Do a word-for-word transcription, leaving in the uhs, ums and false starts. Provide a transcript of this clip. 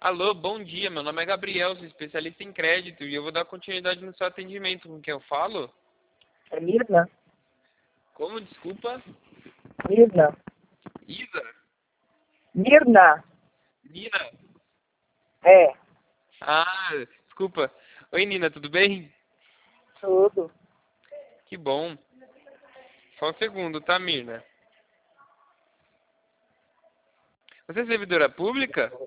Alô, bom dia. Meu nome é Gabriel, sou especialista em crédito e eu vou dar continuidade no seu atendimento. Com quem eu falo? É Mirna? Como? Desculpa? Mirna? Isa? Mirna? Nina? É, Ah, desculpa. Oi, Nina, tudo bem? tudo. Que bom. Só um segundo, tá, Mirna? Você é servidora pública?